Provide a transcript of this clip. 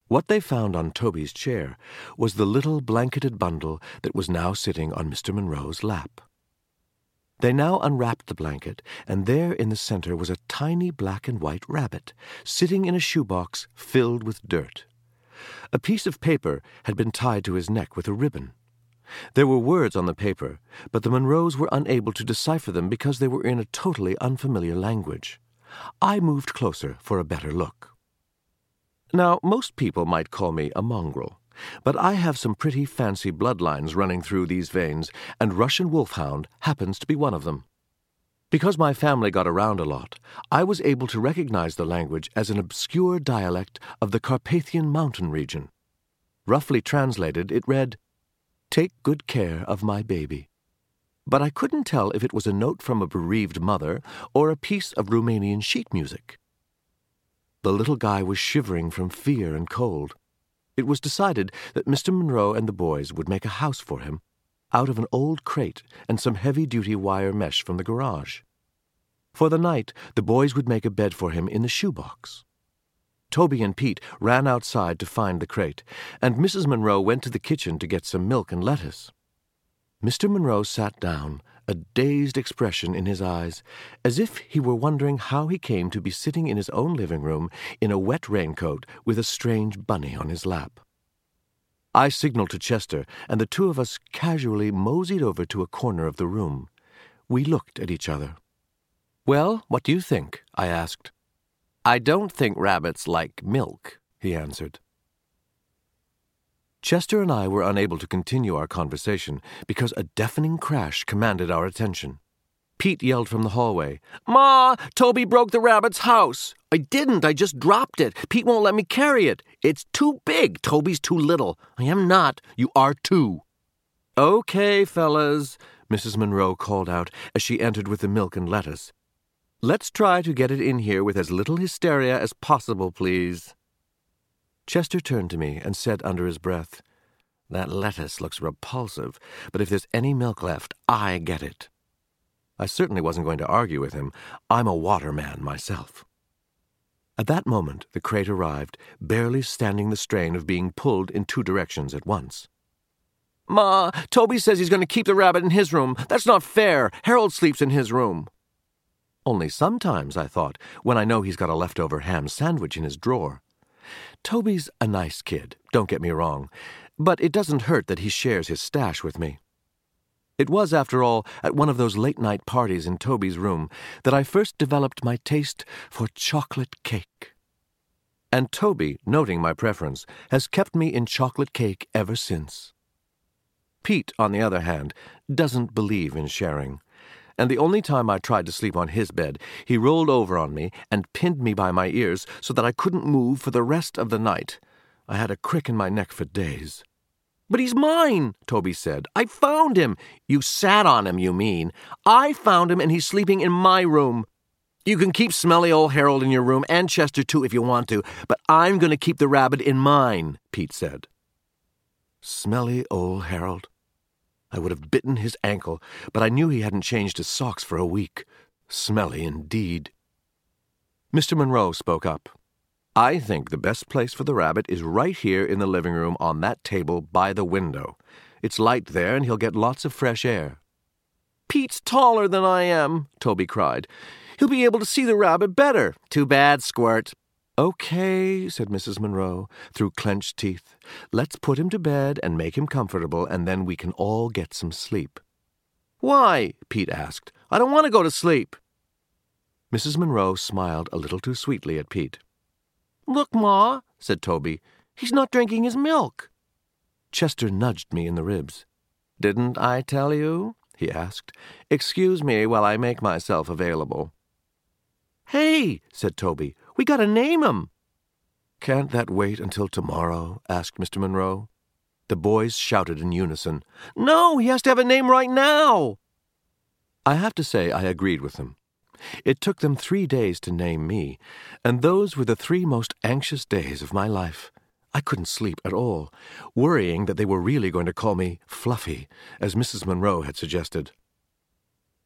What they found on Toby's chair was the little blanketed bundle that was now sitting on Mr. Monroe's lap. They now unwrapped the blanket, and there in the center was a tiny black and white rabbit, sitting in a shoebox filled with dirt. A piece of paper had been tied to his neck with a ribbon. There were words on the paper, but the Monroes were unable to decipher them because they were in a totally unfamiliar language. I moved closer for a better look. Now, most people might call me a mongrel, but I have some pretty fancy bloodlines running through these veins, and Russian wolfhound happens to be one of them. Because my family got around a lot, I was able to recognize the language as an obscure dialect of the Carpathian mountain region. Roughly translated, it read, "Take good care of my baby." But I couldn't tell if it was a note from a bereaved mother or a piece of Romanian sheet music. The little guy was shivering from fear and cold. It was decided that Mr. Monroe and the boys would make a house for him out of an old crate and some heavy-duty wire mesh from the garage. For the night, the boys would make a bed for him in the shoebox. Toby and Pete ran outside to find the crate, and Mrs. Monroe went to the kitchen to get some milk and lettuce. Mr. Monroe sat down, a dazed expression in his eyes, as if he were wondering how he came to be sitting in his own living room in a wet raincoat with a strange bunny on his lap. I signaled to Chester, and the two of us casually moseyed over to a corner of the room. We looked at each other. "Well, what do you think?" I asked. "I don't think rabbits like milk," he answered. Chester and I were unable to continue our conversation because a deafening crash commanded our attention. Pete yelled from the hallway, "Ma, Toby broke the rabbit's house." "I didn't, I just dropped it. Pete won't let me carry it. It's too big. Toby's too little." "I am not. You are too." "Okay, fellas," Mrs. Monroe called out as she entered with the milk and lettuce. "Let's try to get it in here with as little hysteria as possible, please." Chester turned to me and said under his breath, "That lettuce looks repulsive, but if there's any milk left, I get it." I certainly wasn't going to argue with him. I'm a waterman myself. At that moment, the crate arrived, barely standing the strain of being pulled in two directions at once. "Ma, Toby says he's going to keep the rabbit in his room. That's not fair. Harold sleeps in his room." Only sometimes, I thought, when I know he's got a leftover ham sandwich in his drawer. Toby's a nice kid, don't get me wrong, but it doesn't hurt that he shares his stash with me. It was, after all, at one of those late-night parties in Toby's room that I first developed my taste for chocolate cake. And Toby, noting my preference, has kept me in chocolate cake ever since. Pete, on the other hand, doesn't believe in sharing. And the only time I tried to sleep on his bed, he rolled over on me and pinned me by my ears so that I couldn't move for the rest of the night. I had a crick in my neck for days. "But he's mine," Toby said. "I found him." "You sat on him, you mean. I found him and he's sleeping in my room. You can keep smelly old Harold in your room, and Chester too if you want to, but I'm going to keep the rabbit in mine," Pete said. Smelly old Harold. I would have bitten his ankle, but I knew he hadn't changed his socks for a week. Smelly indeed. Mr. Monroe spoke up. "I think the best place for the rabbit is right here in the living room on that table by the window. It's light there and he'll get lots of fresh air." "Pete's taller than I am," Toby cried. "He'll be able to see the rabbit better." "Too bad, Squirt." "Okay," said Mrs. Monroe, through clenched teeth. "Let's put him to bed and make him comfortable, and then we can all get some sleep." "Why?" Pete asked. "I don't want to go to sleep." Mrs. Monroe smiled a little too sweetly at Pete. "Look, Ma," said Toby. "He's not drinking his milk." Chester nudged me in the ribs. "Didn't I tell you?" he asked. "Excuse me while I make myself available." "Hey," said Toby, "we gotta name him." "Can't that wait until tomorrow?" asked Mr. Monroe. The boys shouted in unison, "No, he has to have a name right now." I have to say I agreed with them. It took them 3 days to name me, and those were the 3 most anxious days of my life. I couldn't sleep at all, worrying that they were really going to call me Fluffy, as Mrs. Monroe had suggested.